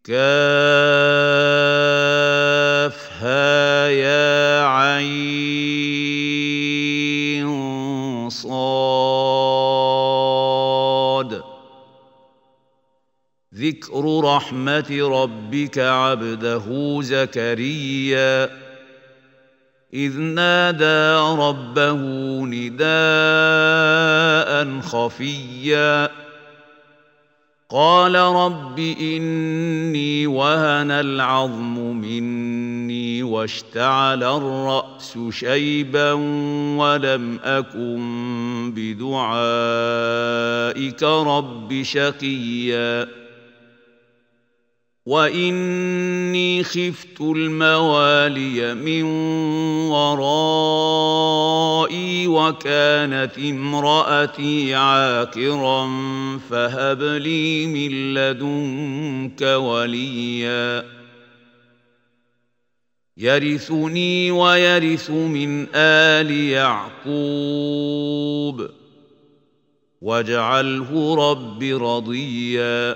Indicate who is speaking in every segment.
Speaker 1: كافها يا عين صاد. ذكر رحمة ربك عبده زكريا إذ نادى ربه نداء خفيا قال رب إني وهن العظم مني واشتعل الرأس شيبا ولم أكن بدعائك رب شقيا وإني خفت الموالي من ورائي وكانت امرأتي عاقرا فهب لي من لدنك وليا يرثني ويرث من آل يعقوب واجعله رب رضيا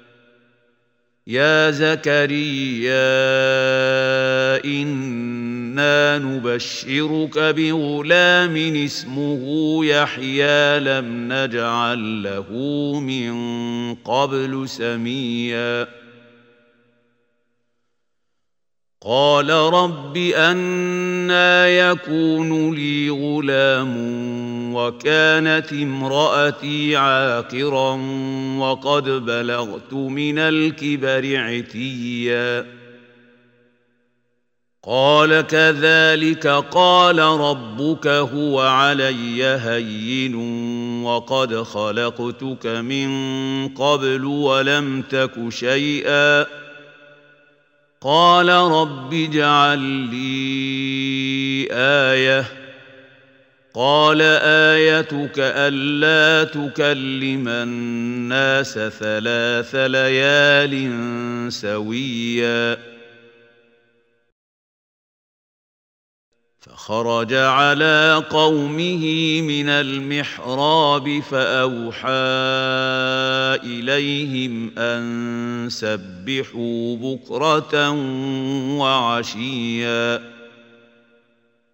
Speaker 1: يا زكريا إنا نبشرك بغلام اسمه يحيى لم نجعل له من قبل سميا قال رب أنى يكون لي غلام وكانت امرأتي عاقرا وقد بلغت من الكبر عتيا قال كذلك قال ربك هو علي هين وقد خلقتك من قبل ولم تك شيئا قال رب اجعل لي آية قال آيتك ألا تكلم الناس 3 ليال سويا فخرج على قومه من المحراب فأوحى إليهم أن سبحوا بكرة وعشيا